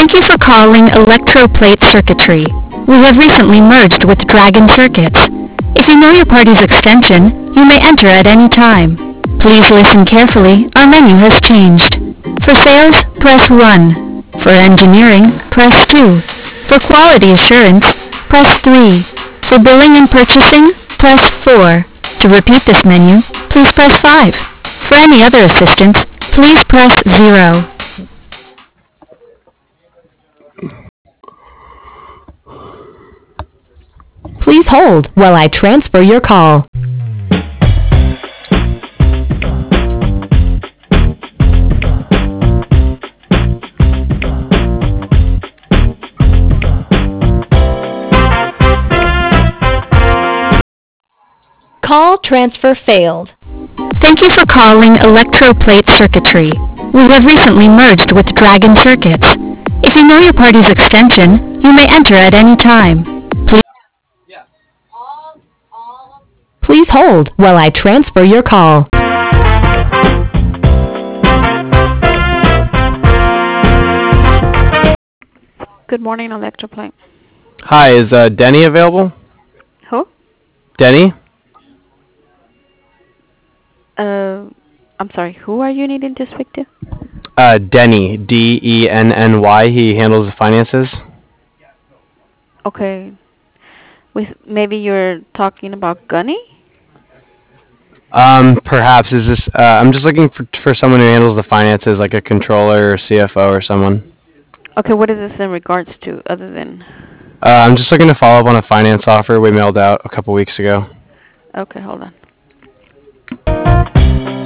Thank you for calling Electroplate Circuitry. We have recently merged with Dragon Circuits. If you know your party's extension, you may enter at any time. Please listen carefully. Our menu has changed. For sales, press 1. For engineering, press 2. For quality assurance, press 3. For billing and purchasing, press 4. To repeat this menu, please press 5. For any other assistance, please press 0. Please hold while I transfer your call. Call transfer failed. Thank you for calling Electroplate Circuitry. We have recently merged with Dragon Circuits. If you know your party's extension, you may enter at any time. Please hold while I transfer your call. Good morning, Electroplate. Hi, is Denny available? Who? Denny? I'm sorry, who are you needing to speak to? Denny, D-E-N-N-Y. He handles the finances. Okay. Maybe you're talking about Gunny? Perhaps. Is this, I'm just looking for someone who handles the finances, like a controller or CFO or someone. Okay, what is this in regards to, other than... I'm just looking to follow up on a finance offer we mailed out a couple weeks ago. Okay, hold on.